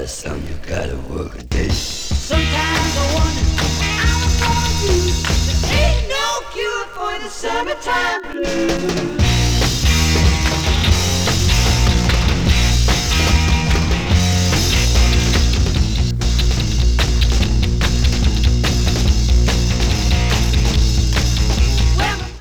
something you gotta work a day. Sometimes I wonder how I'm gonna do. There ain't no cure for the summertime blues.